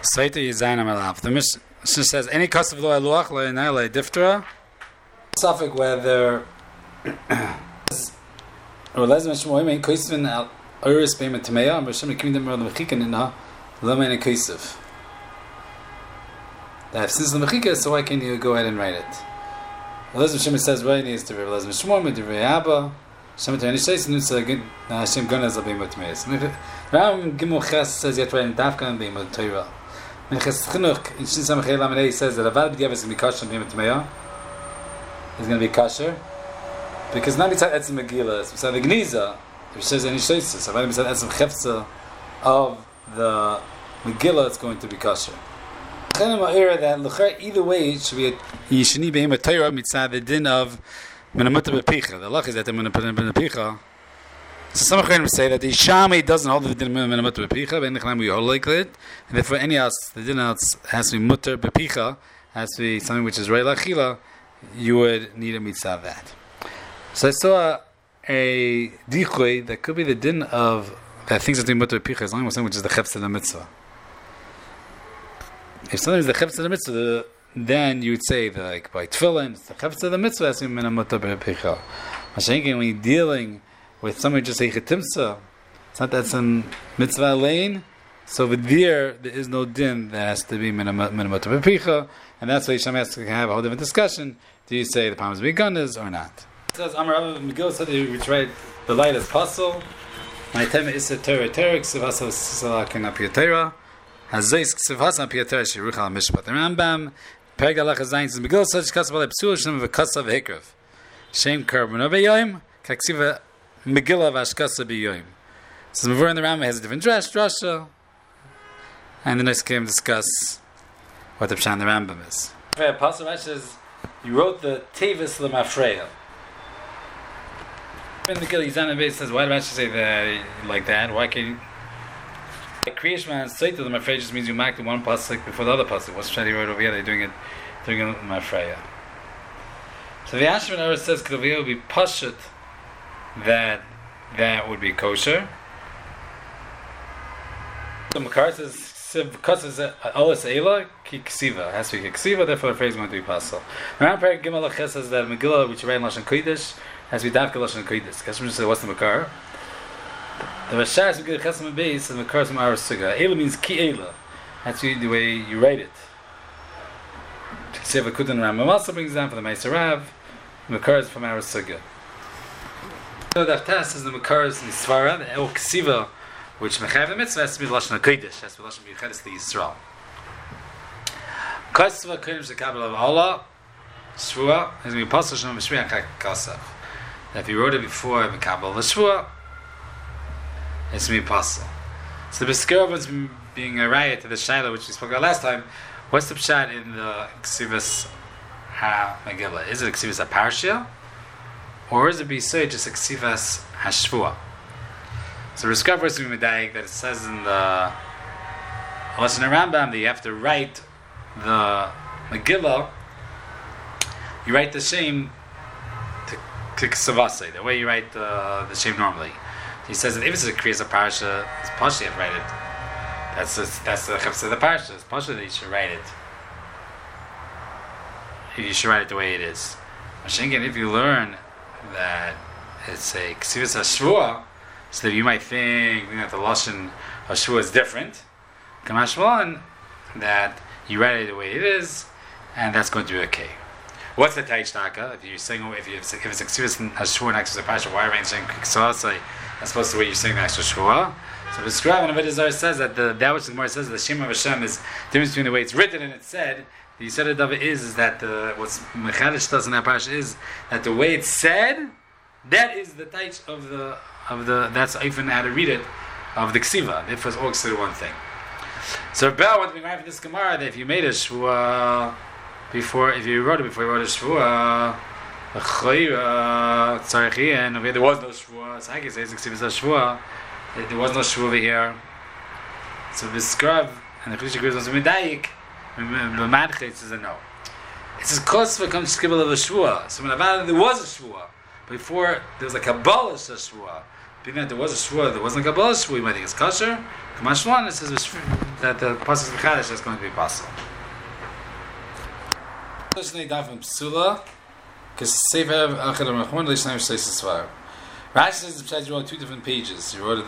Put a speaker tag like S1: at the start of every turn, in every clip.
S1: Sveita Yizayna Malav. The Mishnah says, any cost of lo eluach lo yanai diftra. Suffix whether or lezim shmoim ein koisvin al oris beim tameya and b'shem kimin dem rodem chikan inna lo mein koisv. That since the mechika, so why can't you go ahead and write it? Lezim Shimon says right needs to be lezim shmoim to be abba. Shem to any shays nutza Hashem gonaz al beim tameya. Ram Gimel Ches says you have to write in dafka and beim Torah. Minchas Chinuch in Shin Samach Lamanei says that Avad B'Diavad is going to be kosher and Beim Tameya. He's going to be kosher because not mitzad etzem Megillah, it's mitzad the Gniza. If says any sheisus, Avad mitzad etzem Chefza of the Megillah, it's going to be kosher. That either way it should be a Yishani Beim Torah mitzad the din of Menamuta B'Picha. The luck is that the Menamuta B'Picha. So some Achronim say that the Shami doesn't hold the din Menamuta B'Picha, but in the Chlam we hold like it, and therefore any else, the din else has to be Mutter B'Picha, has to be something which is Rei L'Achila, you would need a mitzvah of that. So I saw a dichui that could be the din of that things that do Mutter B'Picha, as long as something which is the Chefz of the mitzvah. If something is the Chefz of the mitzvah, then you would say that like by Tefillin, it's the Chefz of the mitzvah, has to be Menamuta B'Picha. Mashenkin, when you're dealing with somebody just say chetimsa, it's not that some mitzvah lane. So over there is no din that has to be minamot b'picha, and that's why Yisham has to have a whole different discussion. Do you say the palms be gunners or not? It says Amar Rabba Megillah said we tried the light as puzzle. My tema is a Torah ksivasa salakin apiyatera hazeis ksivasa apiyatera shiruchal mishpat. The Rambam Perek Halach Zayin says Megillah says kasav lepsul shem v'kasav hekrav shem karban obeyoyim kaksiva Megillah v'ashkasa b'yoyim. So Mavur in the Rambam has a different drasha, and the next game discuss what the Pshat in the Rambam is. Pasuk Rashi says you wrote the Tevis L'Mafreya. In the Megillah Yizan Abbas says why did Rashi say that like that? Why can't you? Kriyash Man say to the Mafreya just means you mark the one pasuk before the other pasuk. What's Pshat he wrote over here? They're doing it Mafreya. So the Ashman Ara says could over be pashut that would be kosher. The Makar says because it's alas eila ki ksiva has to be ksiva, therefore the phrase is going to be pasal. Around Perek Gimel Lachas says that Megillah which you write in Lashon Kodesh has to be dafka Lashon Kodesh. Kashmir says what's the Makar? The Rashas Megillah Chesam Beis says Makar from our suga. Eila means ki eila. That's the way you write it. Ksiva Kudan Rambam also brings down for the Meiser Rav. Makar is from our suga. So the Haftarah says the Makar is in Svara, the El Ksiva, which Mechayev the Mitzvah has to be Lashon HaKodesh, has to be Lashon B'Yichedes the Yisrael. Kosva Kodim Shekabel of Allah, Shvua, has to be Pasal Shem Meshmiach HaKasav. If you wrote it before Mekabel the Shvua, it's to be Pasal. So the Beskirov was being a riot to the Shaila, which we spoke about last time. What's the Pshat in the Ksivas HaMegillah? Is it Ksivas HaParshia? Or is it be say just a ksivas hashvua? So the Rizkav is medayik that it says in the Lashon Rambam that you have to write the Megillah. You write the shem to ksavase, the way you write the shem normally. He says that if it's a kriyas parsha, it's parsha you have to write it. That's the chefs of the parsha. It's parsha that you should write it. You should write it the way it is. Mashenkin, if you learn that it's a ksivas hashvua, so that you might think that the lashon hashvua is different. Kamashmalan, that you write it the way it is, and that's going to be okay. What's the taich taka? If you're saying if it's a ksivas hashvua next to the parsha, why are you saying ksavasai as opposed to what you're saying next to shvua? So the scribe in Avodah says that that which the Gemara says that the Shem of Hashem is the difference between the way it's written and it's said. The Yisrael of it is that what's Mechadish does in that parsha is that the way it's said, that is the taich of the that's even how to read it of the ksiva. Therefore, it's all considered one thing. So Rebbe wants to be right for this Gemara that if you made a shvua before, if you wrote it before you wrote a shvua, and over here there was no shvua. So I can say it's ksiva shvua. There was no shvua over here. So the scribe and the Chiddush agrees on some medayik. The Madchet says no. It says Kosva comes to Kibbutz of a Shvua. So when there was a Shvua, before there was a Kabbalah Shvua. Being that there was a Shvua, there wasn't a Kabbalah Shvua, you might think it's kosher. Mashwan, it says that the pasuk Chadash is going to be possible. Rashi says he wrote 2 different pages. He wrote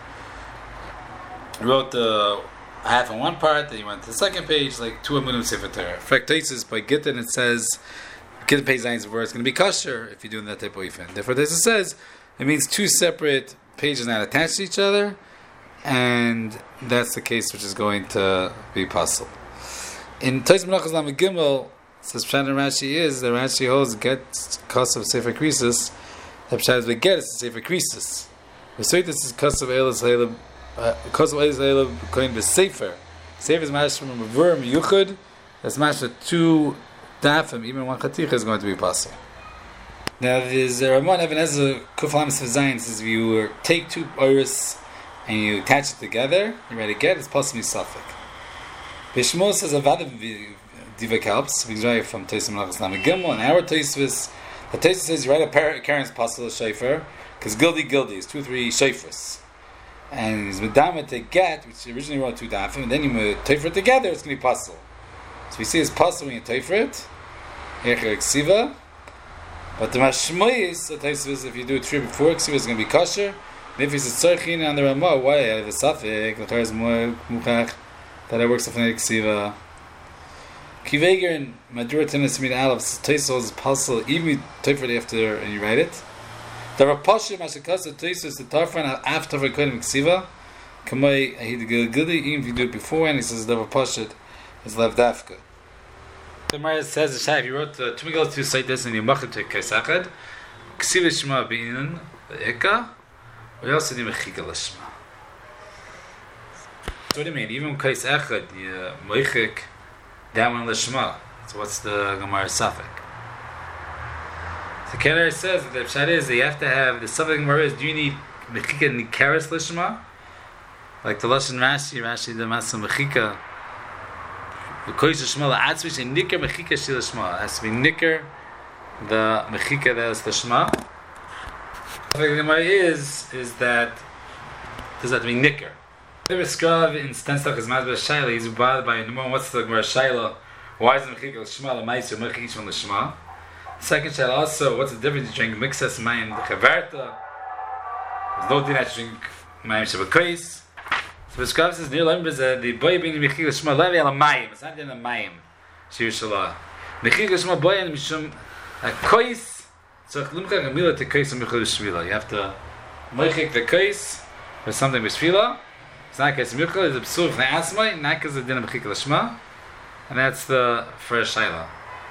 S1: the half on one part, then he went to the second page, like 2 Amunim Sefer Torah. Fractasis by Gittin, it says Gittin page 9 is where it's going to be kosher if you're doing that type of ifin. Therefore, this says it means 2 separate pages not attached to each other, and that's the case which is going to be possible. In Tais Menachos Lamed Gimel, says Pshat and Rashi is the Rashi holds get cost of Sefer Krisis. The Pshat is the get is Sefer Krisis. The Sweet this is cost of Eilis Haleb. Cost of Eilis Haleb going to Sefer. Sefer is mashed from a Mavur Miyuchud. That's mashed with 2 dafim. Even 1 chaticha is going to be possible. Now there's Ramon Even Ezra Kuflam Zayin says if you take 2 oris and you attach it together, you ready to get it's possibly suffix. Bishmol says Avadim Divek helps. We derive from Tais Menachos Lamed Gimel and our Taisvis. The Taisvis says you write a Karen's Pasal Shayfer because Gildi is 2 or 3 Shayfers. And he's Medama to get, which originally wrote 2 dafim, and then you Tayfer it together, it's going to be Pasal. So we see it's Pasal when you Tayfer it, Echer Ksiva. But the Mashmoyis, the Taisvis, if you do it 3 before Ksiva, it's going to be kosher. Maybe it's a Tzorchin on the Ramah, why? I have a Safik, the Torah is more Muchach, that I work something like Ksiva. Kiveger and Madura Tenes Min Aleph Taisos Pasal even Tayfer after and you write it. The Rapashim Ashikas Taisos the Tarfan after Kodim Ksiva. Kamay Ahid Gilgili even if you do it before and he says the Rapashit is Lavdafka. The Gemara says the Shai you wrote 2 Megillah 2 cite this and you machar to Kaisachad. Ksiva Shema Be'inan Eka. We also need Mechika Lashma. What do you mean? Even Kaisachad you Meichik down one Lashma. So what's the Gemara Safek? The Keller says that the Pshat is that you have to have the Safek Gemara is do you need Mechika Nikaris Lashma? Like the Lashon Rashi the Masa Mechika. The Koish Shma La'atzvish and Nikar Mechika Shil Shma. It has to be Nikar the Mechika that is the Shma. The Gemara is that does that mean Nikar? The Skrav in Stenstach is Mazbeh Shaila. He's bothered by number 1. What's the Gemara Shaila? Why is the Mechika Shma L'Maisu Mechika Shma L'Shma? Second Shaila also, what's the difference between Mixas Mayim the Chavarta? There's no din to drink Mayim Shabakais. So the Skrav says near Lembez the boy being Mechika Shma Levi Al Mayim. It's not in the Mayim. Shir Shalah. Mechika Shma boy and Mishum Kais. So Lumcha Gamila to Kais and Mechika Shvila. You have to Mechik the Kais with something with Shvila. It's not Kais Mechika. It's a Psur from the Asmai. Not because the din of Mechika Shma. And that's the first Shaila.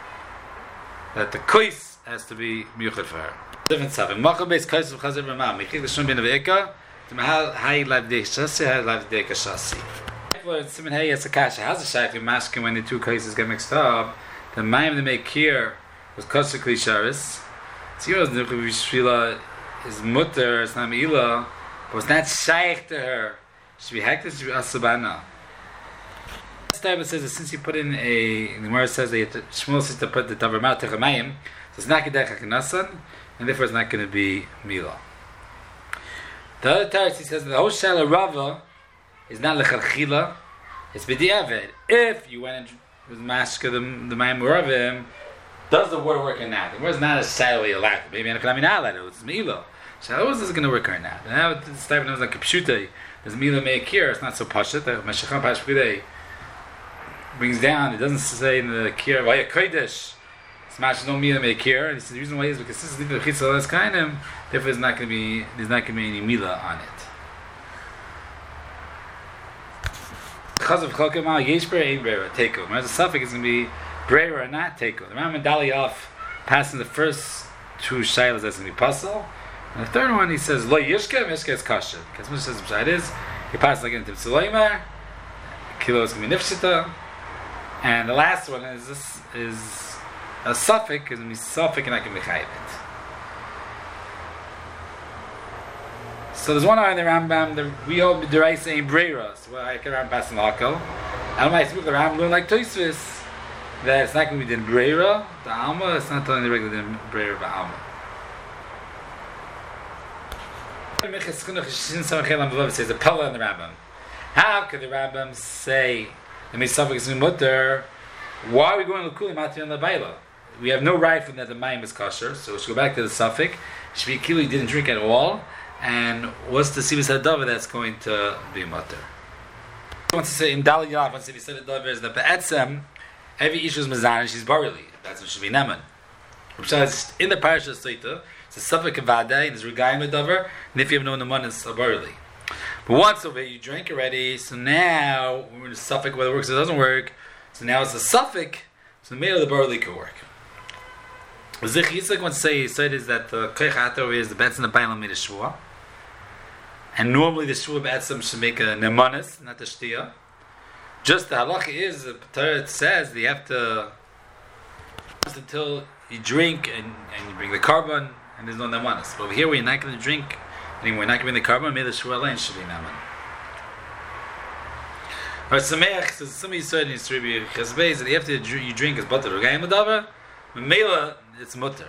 S1: That the Kais has to be Mechika for her. Different stuff. In Machal Beis Kais of Chazir B'mam. Mechika Shma bin Aveka. Hai Lavdei Shasi, Hai Lavdei Kashasi. It's Simon Hey Yasakasha. How's the Shaykh in masking when the 2 cases get mixed up? The Mayim they make here was Kosher Klisharis. Zero's Nukhub Shvila is Mutter, it's not Meila, but it's not Shaykh to her. Should be Hektish, should be Asabana. This time it says that since you put in the Gemara says that Shmuel says to put the Davar Ma'at Techamayim, so it's not Kedech HaKanasan, and therefore it's not going to be Meila. The other text he says that the whole Shaila Rava is not Lecharchila, it's B'di'avid. If you went and was Mashka the Mayim Uravim, does the word work or not? The word is not a Shaila Yalak. Maybe I'm not allowed it's Meila. Shaila is going to work or not. And now this type of name is like Kipshute. There's Meila Me'akir, it's not so Pashat. The Meshacham Pashpidei brings down, it doesn't say in the Kir, Vaya Kodesh. Smash no Meila Me'akir. He says the reason why is because this is the Chitza Las Kainim, therefore there's not going to be any Meila on it. Because of Chokemal, Yesh Breira, Breira, Teko. Whereas the suffix is going to be Breira or not Teko. The Rambam Dali off passing the first 2 Shailas that's going to be Pasal. And the third one he says, Lo Yishka, Mishka is Kasha. Because what says the Pshat is, he passes like into Tziloimer, Kilo is going to be Nifshita. And the last one is a suffix, it's going to be suffix and I can be Chayvit. So there's one eye in the Rambam, we all derive saying Breira, so I can Rambam pass in the Hakal. And when I speak the Rambam, learn like Tosfos, that it's not going to be the Breira, the Alma, it's not telling the regular Breira, the Alma. It says a Pella in the Rambam. How could the Rambam say the Meisafik is mutter? Why are we going to Kuli Mati on the Baila? We have no right from that the Mayim is kosher, so we should go back to the Safik. Shvikili didn't drink at all, and what's the Sibis Hadavar that's going to be mutter? I want to say in Dali Yav, once he said the Hadavar is that Be'etzem, every issue is Mazan, she's barley. That's what should be Neman. Besides, in the Parashat Saita, it's a Safik Kavadeh, and there's Regayim Hadavar, and if you have no Neman, it's a barley. But once over you drink already, so now we're in a Safik whether it works or doesn't work. So now it's a Safik, so the middle of the barley could work. Zich Yitzchak wants to say is that the Koich Hator is the Betzim the Bailam made a Shua. And normally the Shua Betzim should make a Nemanis, not a Shtia. Just the halacha is, the Torah says that you have to until you drink and you bring the carbon and there's no Nemanis. But over here we're not going to drink anymore, we're not going to bring the carbon, maybe the Shua Alain should be Neman. But Sameach says, somebody said in his Rebbe Chesbei that after you drink is butter, Regayim Adava, Mela, it's mutter.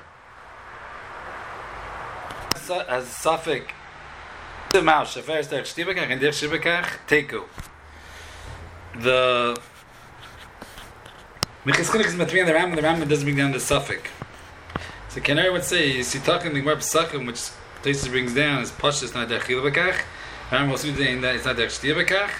S1: As Safik, the mouse, Shafer Sterk Shtibakach and Dir Shibakach, Teku. The Mechiskinik is Matri and the Rambam doesn't bring down the Safik. So Canary would say, you see, talking the Gemara Pesachim, which Tosis brings down, is Pashas not Der Chilbakach, Rambam also saying that it's not Der Shtibakach,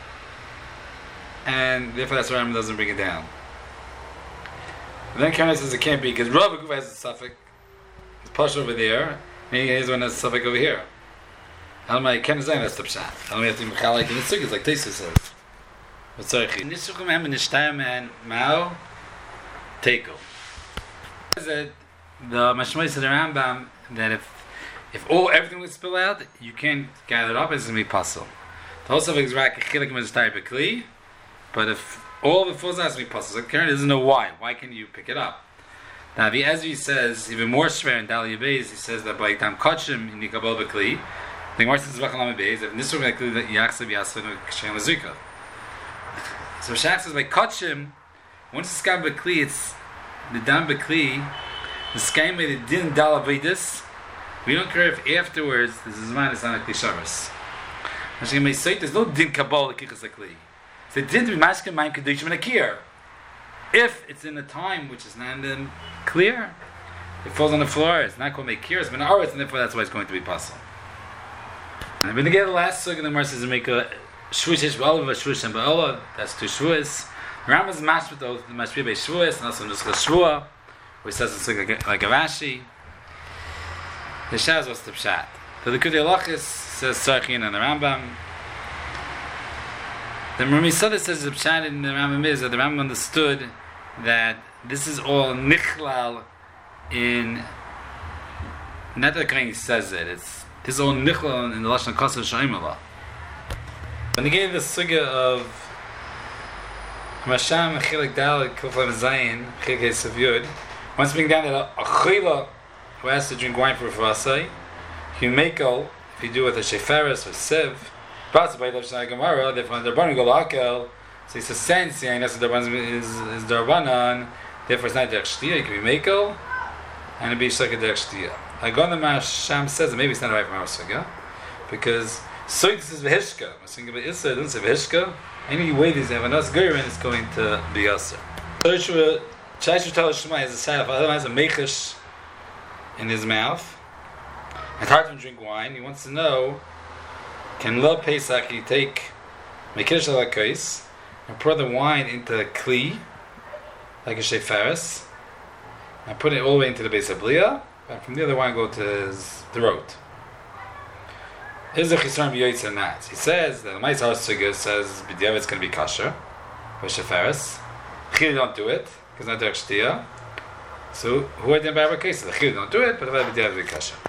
S1: and therefore that's why Rambam doesn't bring it down. And then Karen says it can't be because Rav Akuva has a suffix. It's Pash over there, and he's one has a suffix over here. How am I? Can't say that's the pshat. How am I have to make like in the sukkah? Like Tesis says. But sorry, Nisukum Ham and Nishtayim and Mao Teiko. The Mashmois of the Rambam that if everything would spill out, you can't gather it up. It's going to be puzzle. The whole suffix is rak chilik miztay bekli, but if all the full has to be puzzles. So Karen doesn't know why. Why can you pick it up? Now, the Ezri says, even more shver in Dali Beis, he says that by Tam Kachim in Nikabal Bekli, the Gemara says, V'chalam Beis, if Nisur Bekli, that Yachsav Yasvenu Kshem Lazika. So Shach says, by Kachim, once it's Skam Bekli, it's the Dam Bekli, the Skam made it Din Dal Avedis. We don't care if afterwards, this is mine, it's not a Kli Shabbos. There's no Din Kabal Kichas Akli. So it didn't be masking Mayim Kedushim and Akir. If it's in a time which is not clear, it falls on the floor, it's not called Mekir, it's Menaretz, and therefore that's why it's going to be possible. And I'm going to get the last sukkah, the Gemara says to make a Shvuish Ba'alav, a Shvuish and Ba'alav, that's two Shvuis. Rambam's matched with the Mashpih Bei Shvuis, and also just a Shvua, where he says it's like a Rashi. The Shaz was the Pshat. The Likudei Halachos says Sarchin and the Rambam. The Ramisada says the Pshat in the Rambam is that the Rambam understood that this is all nichlal in. Not that Kain says it. This is all nichlal in the Lashon Kosev Shaimala. When he gave the sugya of Masham Chilik Dal Kuflam Zayin Chilik Savyud, once being down that a chila who has to drink wine for Fasai, you make all if you do it with a sheferes or sieve. Possibly the Shana Gemara, therefore the Darbanan go lakel, so it's a sense, and that's the Darbanan is Darbanan, therefore it's not Derech Shtia, it can be Mekel, and it'd be Shaka Derech Shtia. Hagon the Masham says that maybe it's not right for Marasuga, because Soitz is Vehishka, Masinga Be'issa, doesn't say Vehishka, any way these have enough Gurin is going to be Yasser. So Chaishu Tal Shema has a side of otherwise a Mechish in his mouth, it's hard to drink wine, he wants to know, can Lo Pesach you take Mekish Alakais and pour the wine into a Kli, like a Shefaris, and put it all the way into the base of Blia, and from the other wine go to his throat. Is the Chisram Yoitz or not? He says that the Ma'is HaSugya says B'diavad it's going to be kosher, by Shefaris. Chili don't do it, because it's not Derech Shtia. So, who had the Barba case? The Chili don't do it, but the B'diavad will be kosher.